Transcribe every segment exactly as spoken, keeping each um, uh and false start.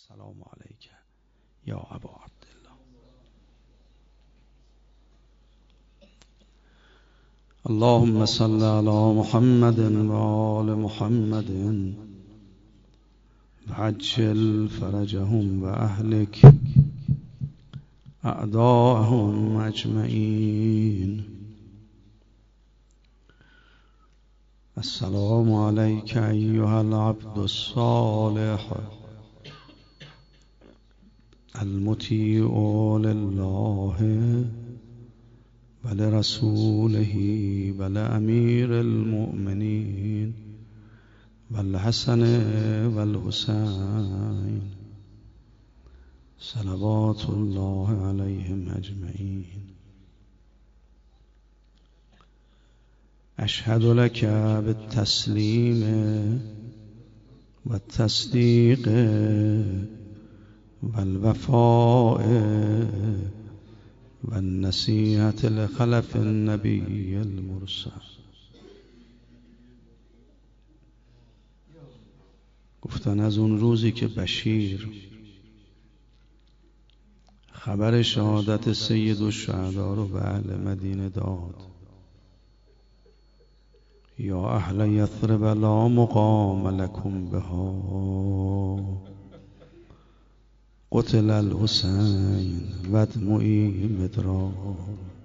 السلام علیک یا ابا عبدالله. اللهم صل علی محمد و آل محمد وعجل فرجهم و اهلک اعداءهم اجمعین. السلام علیک ایها العبد الصالح المطیع لله ولرسوله ولامیر المؤمنین والحسن والحسین صلوات الله علیهم اجمعین. اشهد لك بالتسلیم والتصدیق والوفاء والنصیحة لخلف النبی المرسل. گفتن از اون روزی که بشیر خبر شهادت سید الشهدا رو به اهل مدینه داد، یا اهل یثرب لا مقام لکم بها قتل الحسین و دموعی مدرار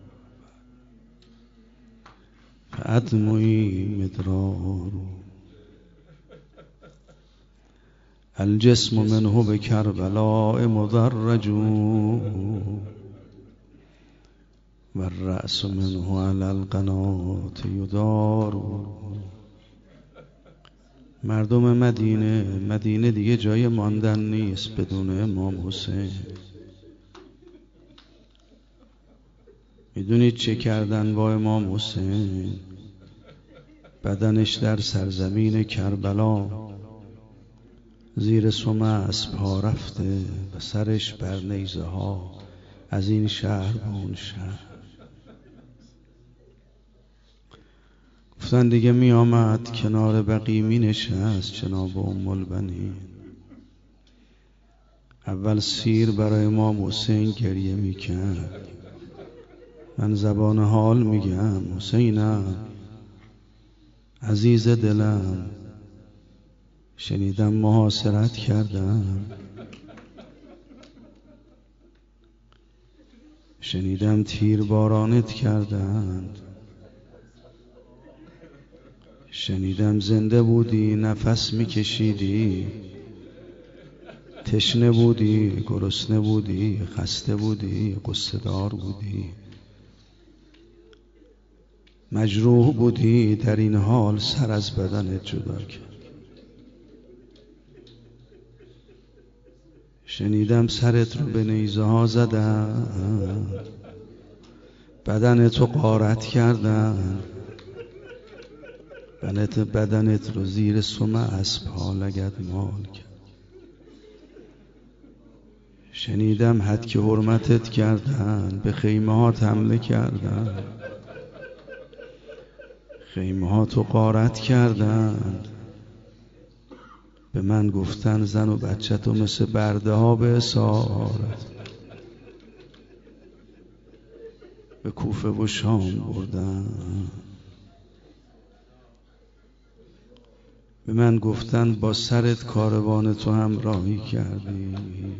فادموعی مدرار. الجسم منه بکربلاء مدرج و الرأس منه علی القناة یدار. مردم مدینه مدینه دیگه جای ماندن نیست بدون امام حسین. میدونید چه کردن با امام حسین؟ بدنش در سرزمین کربلا زیر سم اسب ها رفته و سرش بر نیزه ها از این شهر به اون شهر. گفتن دیگه می آمد کنار بقیع می نشست جناب ام البنین. اول سیر برای امام حسین گریه می کرد. من زبان حال میگم حسینم عزیز دلم، شنیدم محاصرت کردم، شنیدم تیر بارانت کردند، شنیدم زنده بودی نفس میکشیدی، تشنه بودی گرسنه بودی خسته بودی غصه دار بودی مجروح بودی، در این حال سر از بدنت جدا کرد. شنیدم سرت رو به نیزه ها زدن، بدنت رو غارت کردن، بدنت بدنت رو زیر سم اسب ها لگدمال کرد. شنیدم حد که حرمتت کردن، به خیمه هات حمله کردن، خیمه هات رو غارت کردن، به من گفتن زن و بچه تو مثل برده ها به اسارت به کوفه و شام بردن. به من گفتن با سرت کاروان تو همراهی کردی.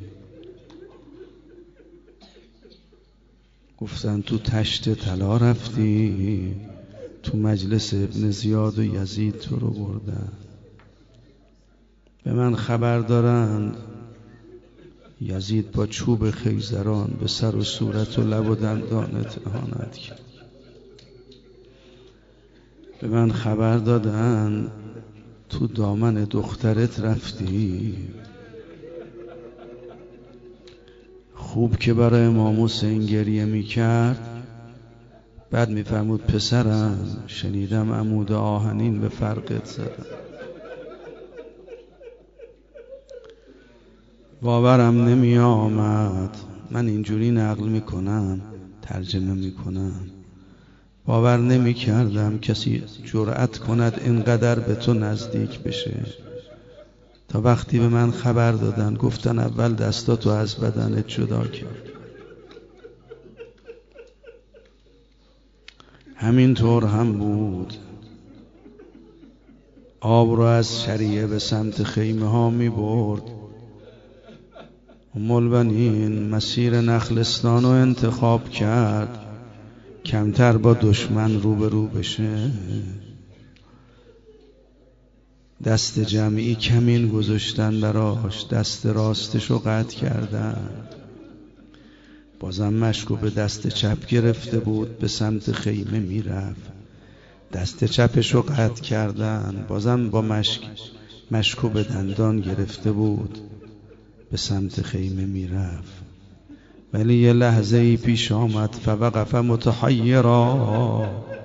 گفتن تو تشت طلا رفتی، تو مجلس ابن زیاد و یزید تو رو بردن. به من خبر دارند یزید با چوب خیزران به سر و صورت و لب و دندانت اهانت کرد. به من خبر دادن تو دامن دخترت رفتی. خوب که برای امام حسین گریه می کرد، بعد می فرمود پسرم شنیدم عمود آهنین به فرقت زدن. باورم نمی آمد. من اینجوری نقل می کنم ترجمه می کنم. باور نمی کردم کسی جرأت کند اینقدر به تو نزدیک بشه، تا وقتی به من خبر دادن گفتن اول دستاتو از بدنت جدا کرد. همینطور هم بود. آب رو از شریعه به سمت خیمه ها می برد. ام البنین مسیر نخلستان رو انتخاب کرد کمتر با دشمن روبرو بشه. دست جمعی کمین گذاشتن براش، دست راستش رو قطع کردن. بازم مشکو به دست چپ گرفته بود، به سمت خیمه میرفت. دست چپش رو قطع کردن. بازم با مشک مشکو به دندان گرفته بود، به سمت خیمه میرفت. ولی یه لحظه ای پیش آمد فوقف متحیرا.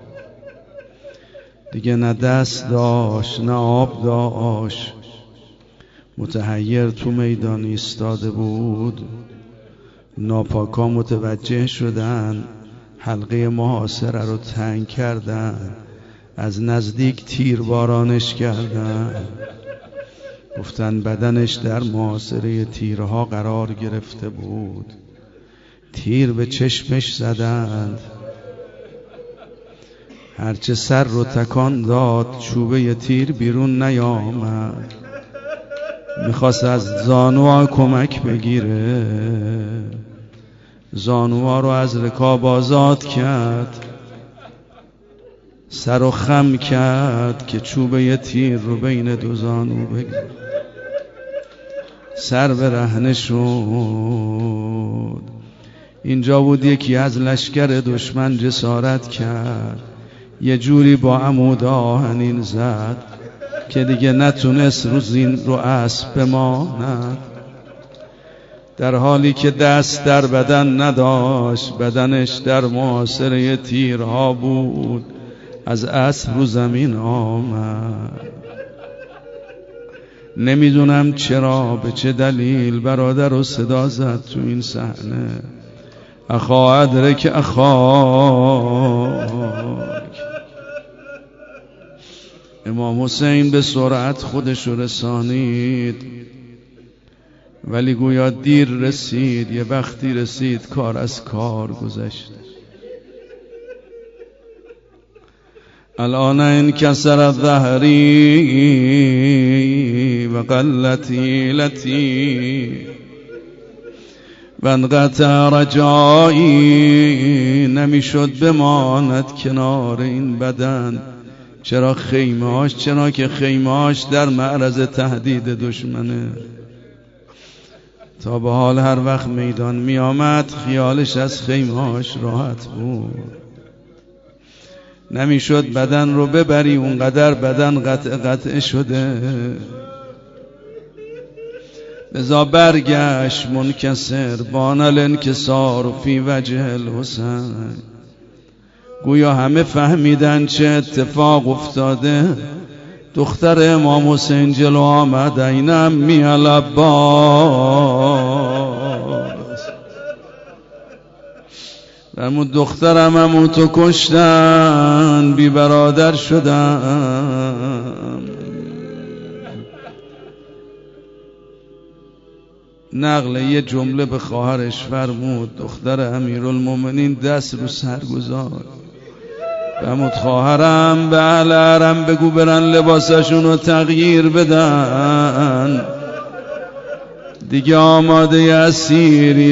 دیگه نه دست داشت نه آب داشت، متحیر تو میدان ایستاده بود. ناپاکا متوجه شدن، حلقه محاصره رو تنگ کردن، از نزدیک تیر بارانش کردن. گفتن بدنش در محاصره تیرها قرار گرفته بود. تیر به چشمش زدند، هرچه سر رو تکان داد چوبه تیر بیرون نیامد. میخواست از زانوها کمک بگیره، زانوها رو از رکاب آزاد کرد، سر رو خم کرد که چوبه تیر رو بین دو زانو بگیره. سر به رهنه شد. اینجا بود یکی از لشکر دشمن جسارت کرد، یه جوری با عمود آهنین زد که دیگه نتونست رو زین رو اسب بماند. در حالی که دست در بدن نداشت، بدنش در محاصره تیرها بود، از اسب رو زمین آمد. نمیدونم چرا، به چه دلیل برادر رو صدا زد تو این صحنه. اخا ادرک اخاک. امام حسین به سرعت خودش رو رسانید، ولی گویا دیر رسید. یه وقتی رسید کار از کار گذشت. الان انکسر ظهری و قلت حیلتی و انقطع رجایی. نمیشد بماند کنار این بدن. چرا خیمهاش؟ چرا که خیمهاش در معرض تهدید دشمنه. تا به حال هر وقت میدان می آمد خیالش از خیمهاش راحت بود. نمیشد بدن رو ببری، اونقدر بدن قطع قطع شده. لذا برگشت منکسر، بان الانکسار فی وجه الحسین. گویا همه فهمیدن چه اتفاق افتاده. دختر امام حسین جلو آمد، این امی العباس. فرمود دخترم همون تو کشتن، بی برادر شدم. نقل یه جمله به خواهرش فرمود. دختر امیرالمومنین دست رو سر گذاشت، فرمود خواهرم به اهل حرم بگو برن لباسشون رو تغییر بدن، دیگه آماده اسیری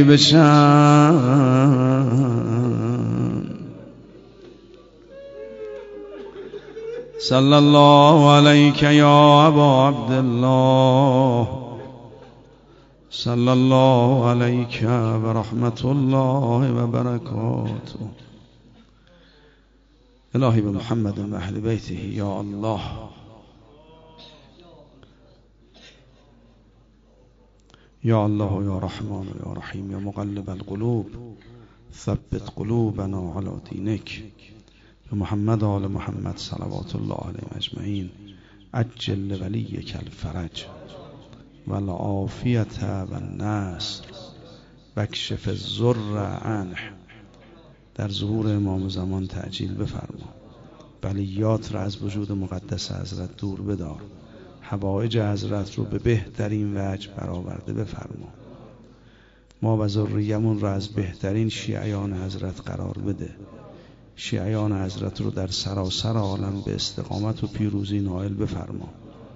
بشن. صلی الله علیک یا ابا عبدالله، صلی الله علیک و رحمت الله و برکاته. الهی به محمد و اهل بیته یا الله. یا الله یا رحمان یا رحیم یا مقلب القلوب ثبت قلوبنا علی دینک. به محمد و آل محمد صلوات الله علیهم اجمعین. عجل لولیک الفرج والعافیت والنصر واکشف الضر عنه. در ظهور امام زمان تعجیل بفرما، بلیات را از وجود مقدس حضرت دور بدار. حوائج حضرت رو به بهترین وجه برآورده بفرما. ما و ذریه‌مون رو از بهترین شیعیان حضرت قرار بده. شیعیان حضرت رو در سراسر عالم به استقامت و پیروزی نائل بفرما.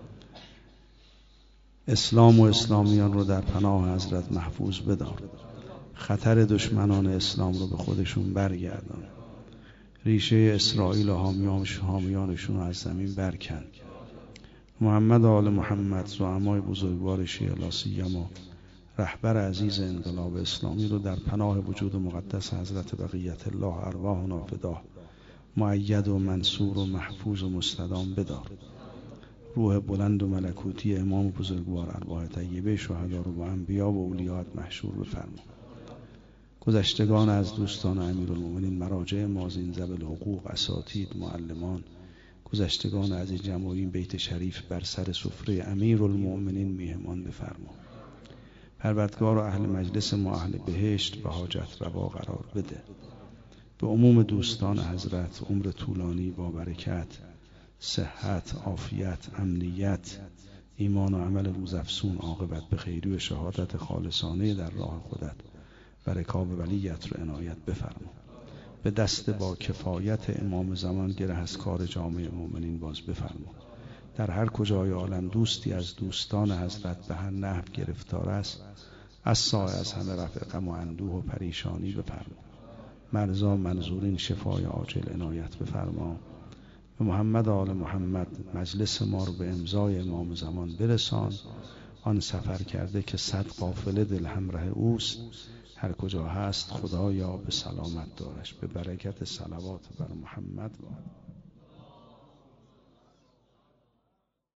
اسلام و اسلامیان رو در پناه حضرت محفوظ بدار. خطر دشمنان اسلام رو به خودشون برگردان. ریشه اسرائیل و حامیانشون رو از زمین برکن. محمد و آل محمد زعمای بزرگوار شیعه لا سیما رهبر عزیز انقلاب اسلامی رو در پناه وجود مقدس حضرت بقیت الله ارواحنا فداه مؤید و منصور و محفوظ و مستدام بدار. روح بلند و ملکوتی امام بزرگوار ارواح طیبه شهدا رو با انبیا و اولیات محشور بفرما. گذشتگان از دوستان امیرالمومنین، مراجع مازین ذوی الحقوق، اساتید، معلمان، گذشتگان از این جمع و این بیت شریف بر سر سفره امیرالمومنین میهمان بفرما. پروردگار و اهل مجلس ما اهل بهشت و حاجت روا قرار بده. به عموم دوستان حضرت عمر طولانی با برکت، صحت، عافیت، امنیت، ایمان و عمل روزافزون، عاقبت به خیری و شهادت خالصانه در راه خودت و رکاب ولیت رو عنایت بفرما. به دست با کفایت امام زمان گره از کار جامعه مؤمنین باز بفرما. در هر کجای عالم دوستی از دوستان حضرت به هر نحو گرفتار است، از سایه از همه رفع غم و اندوه و پریشانی بفرما. مرضا منظورین شفای عاجل عنایت بفرما. به محمد آل محمد مجلس ما رو به امضای امام زمان برسان. آن سفر کرده که صد قافله دل همراه اوست، هر کجا هست خدایا به سلامت دارش. به برکت صلوات بر محمد و